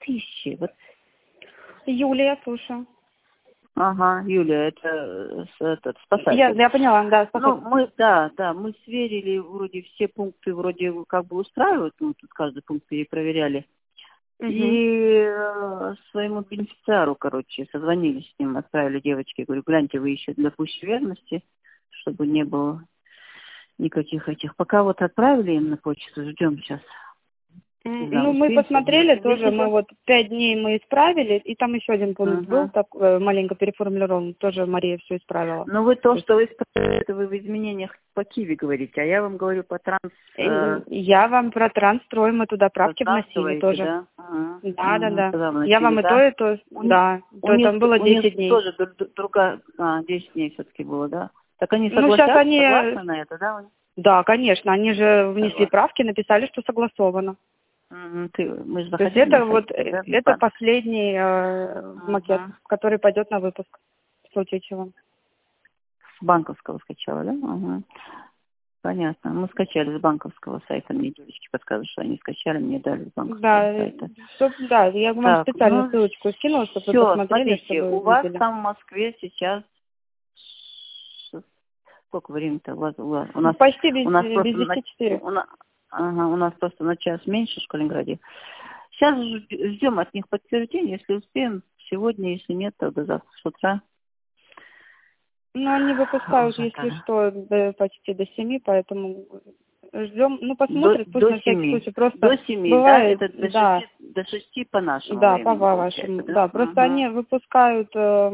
2000. Вот. Юлия, слушаю. Ага, Юлия, это этот спасатель. Я поняла, да, Ну, спасатель. мы сверили, вроде все пункты вроде как бы устраивают, ну, тут каждый пункт перепроверяли. Угу. И своему бенефициару, короче, созвонились с ним, отправили девочке, говорю, гляньте, вы еще для пущей верности, чтобы не было никаких этих. Пока вот отправили им на почту, ждем сейчас. Не знаю, Ну, мы успеем сегодня. посмотрели тоже, мы Если вот 5 дней мы исправили, и там еще один пункт был, Ага. так маленько переформулирован, тоже Мария все исправила. Ну, вы то, что вы исправили, это вы в изменениях по Киви говорите, а я вам говорю по Я вам про Трансстрой, мы туда правки транс вносили говорите, тоже. да? Ага. Да. Когда вы Я вносили, вам и да? то, У, да, у них, там было у них 10 дней. тоже другая, 10 дней все-таки было, да? Так они Ну, сейчас они, согласны на это, да? да, конечно, они же внесли Согласны. правки, написали, что согласовано. Мы же То есть заходили это на сайт, вот, да? это последний макет, Ага. который пойдет на выпуск, в случае чего. С банковского скачала, да? Ага. Понятно. Мы скачали с банковского сайта. Мне девочки подсказывают, что они скачали, мне дали с банковского сайта. Да, я вам Так, специально ну ссылочку скинула, чтобы вы все, посмотрели, смотрите, чтобы у вас видели. там в Москве сейчас сколько времени-то? У нас Почти без, у нас без просто 10-4. у нас просто на час меньше в Школинграде. Сейчас ждем от них подтверждения, если успеем сегодня, если нет, то до завтра с утра. Ну, они выпускают, Уже если тогда. что, почти до 7, поэтому ждем. Ну, До, посмотрят, пусть до на всякий 7. случай. Просто До 7, да? бывает, Это да, до 6 по нашему да, по времени, получается, вашему, да? да. Просто Ага. они выпускают,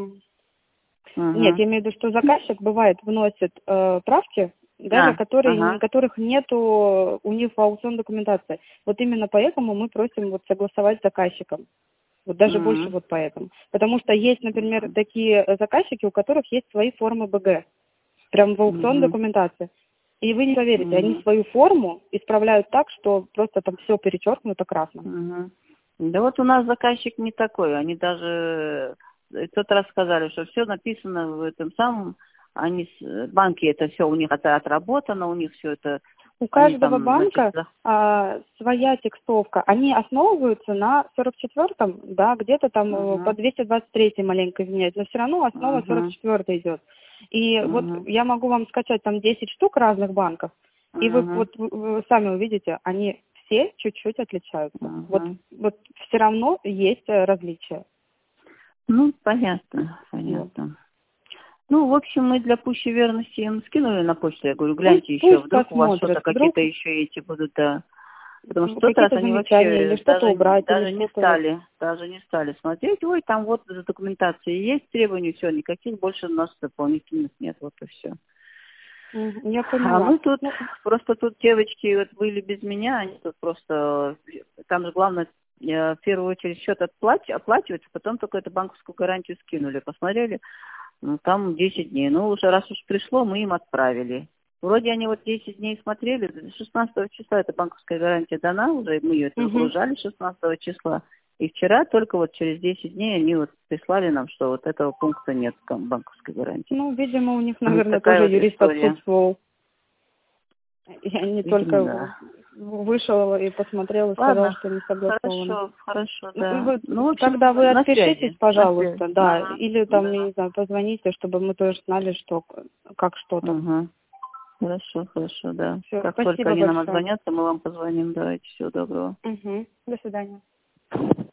нет, Ага. я имею в виду, что заказчик, бывает, вносит правки, даже Ага. которых нету у них в аукционной документации. Вот именно поэтому мы просим вот согласовать с заказчиком. Вот даже больше Ага. вот поэтому. Потому что есть, например, такие заказчики, у которых есть свои формы БГ. Прям в аукционной Ага. документации. И вы не поверите, они Ага. свою форму исправляют так, что просто там все перечеркнуто красным. Ага. Да вот у нас заказчик не такой. Они даже в тот раз сказали, что все написано в этом самом. Банки это все у них это отработано, у них все это, У они каждого там, значит, банка своя текстовка. Они основываются на 44-м, да, где-то там по Ага. 223 маленько извиняюсь, но все равно основа Ага. 44 идет. И вот Ага. я могу вам скачать там 10 штук разных банков, и вы Ага. вот вы сами увидите, они все чуть-чуть отличаются. Ага. Вот все равно есть различия. Ну, понятно, Вот. понятно. Ну, в общем, мы для пущей верности им скинули на почту. Я говорю, гляньте еще, Пусть вдруг у вас посмотрят, что-то вдруг какие-то еще эти будут, да. Потому что в тот раз какие-то они замечания или вообще что-то убрать, или что-то вот. даже не стали смотреть. Ой, там вот за документацией есть требования, все, никаких больше у нас дополнительных нет, вот и все. Я А поняла. мы тут, просто тут девочки вот были без меня, они тут просто, там же главное, в первую очередь счет оплачивается, потом только эту банковскую гарантию скинули, посмотрели, ну, там 10 дней. Ну, уже раз уж пришло, мы им отправили. Вроде они вот 10 дней смотрели, 16 числа эта банковская гарантия дана уже, мы ее загружали 16 числа. И вчера только вот через 10 дней они вот прислали нам, что вот этого пункта нет там банковской гарантии. Ну, видимо, у них, Вот наверное, такая тоже вот юрист история. отсутствовал. Я не Видимо, только да. вышел и посмотрел и сказал, Ладно, что не согласовано. хорошо, Ну, да. вот, Ну, в общем, тогда вы на отпишитесь, связи, на связи. пожалуйста, да, Ага, или там, я да. не знаю, позвоните, чтобы мы тоже знали, что, как что там. Ага. Хорошо, да. Все, Как только спасибо они нам большое. отзвонятся, мы вам позвоним. Давайте, всего доброго. До свидания.